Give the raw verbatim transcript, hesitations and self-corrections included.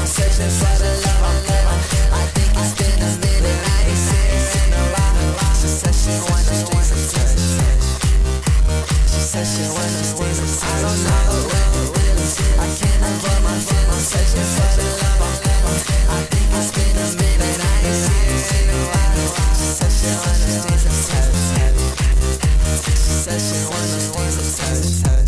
searching for the love I'm living. I think it's been a minute, I ain't seen it in a while. She said she want the streets of touch. She said she want the streets of touch. I don't know what it really is. I can't avoid my feelings, searching for the love I'm living. I think it's been a minute, I ain't seen it in a while. She said she want the streets of touch. She said she want the streets of touch.